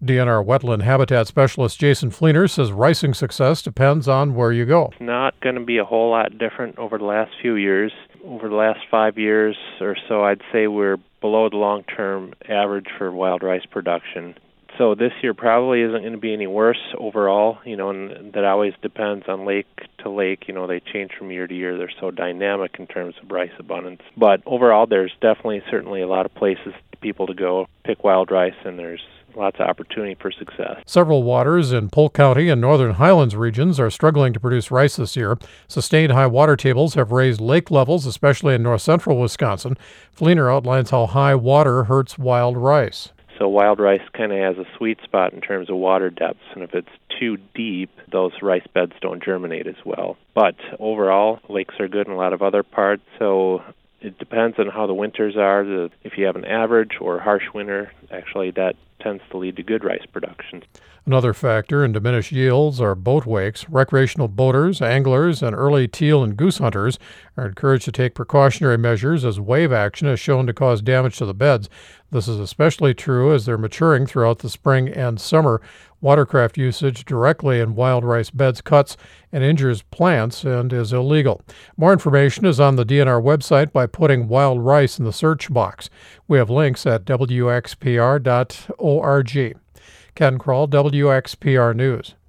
DNR wetland habitat specialist Jason Fleener says ricing success depends on where you go. It's not going to be a whole lot different over the last few years. Over the last 5 years or so, I'd say we're below the long-term average for wild rice production. So this year probably isn't going to be any worse overall, and that always depends on lake to lake. They change from year to year. They're so dynamic in terms of rice abundance. But overall, there's certainly a lot of places for people to go pick wild rice, and there's lots of opportunity for success. Several waters in Polk County and northern highlands regions are struggling to produce rice this year. Sustained high water tables have raised lake levels, especially in north central Wisconsin. Fleener outlines how high water hurts wild rice. So wild rice kind of has a sweet spot in terms of water depths, and if it's too deep, those rice beds don't germinate as well. But overall, lakes are good in a lot of other parts, so it depends on how the winters are. If you have an average or harsh winter, actually that tends to lead to good rice production. Another factor in diminished yields are boat wakes. Recreational boaters, anglers, and early teal and goose hunters are encouraged to take precautionary measures as wave action is shown to cause damage to the beds. This is especially true as they're maturing throughout the spring and summer. Watercraft usage directly in wild rice beds cuts and injures plants and is illegal. More information is on the DNR website by putting wild rice in the search box. We have links at wxpr.org. Ken Kroll, WXPR News.